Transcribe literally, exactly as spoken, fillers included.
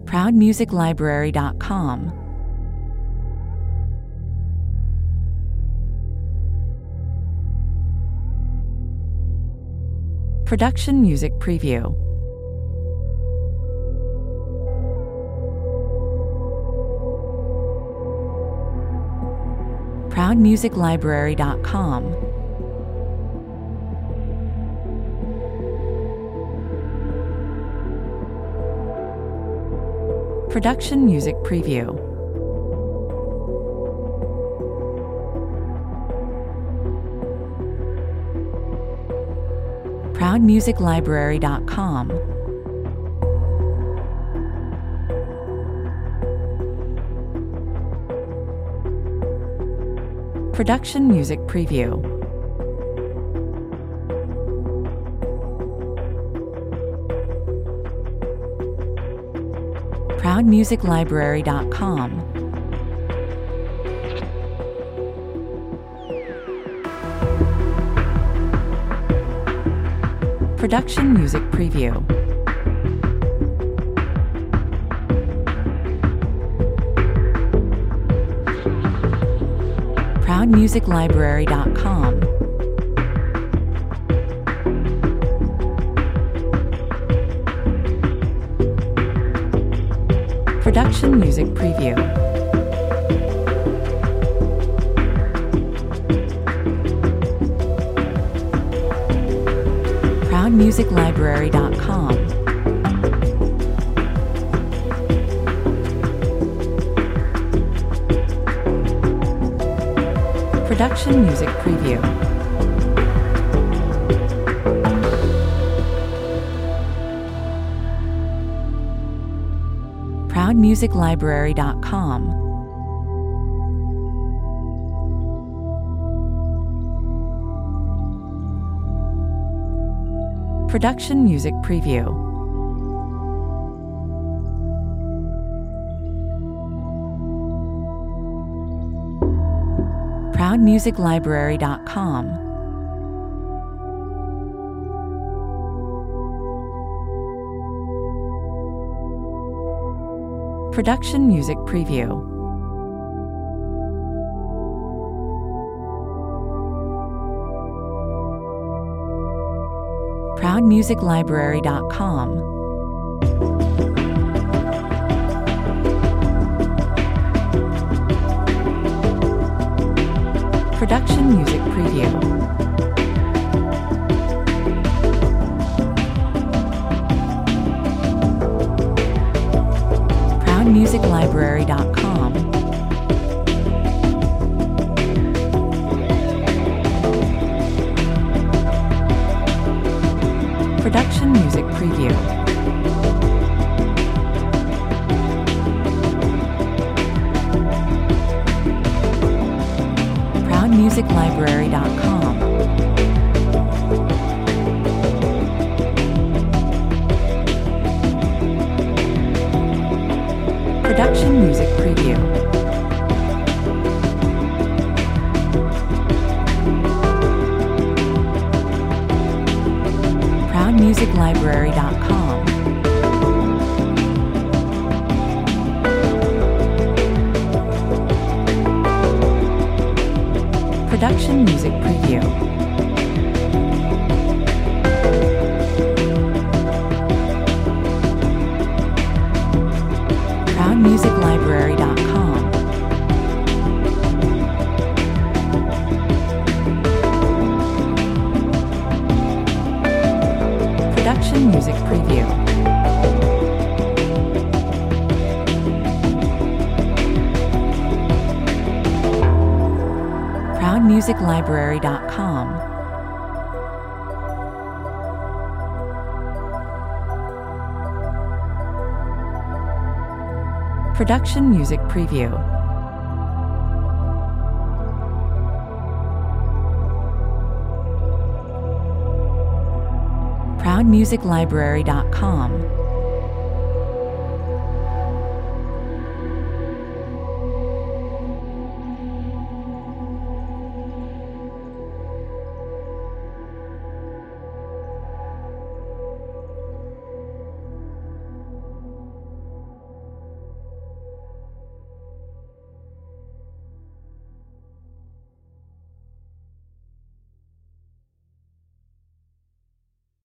proud music library dot com. Production Music Preview. proud music library dot com. Production Music Preview. proud music library dot com. Production Music Preview. proud music library dot com. Production Music Preview. proud music library dot com. Production Music Preview. proud music library dot com. Production Music Preview. proud music library dot com. Production Music Preview. proud music library dot com. Production Music Preview. proud music library dot com. Production Music Preview. proud music library dot com. Production Music Preview. proud music library dot com. Production Music Preview. proud music library dot com. Production Music Preview. proud music library dot com. Production Music Preview. proud music library dot com. Production Music Preview. proud music library dot com.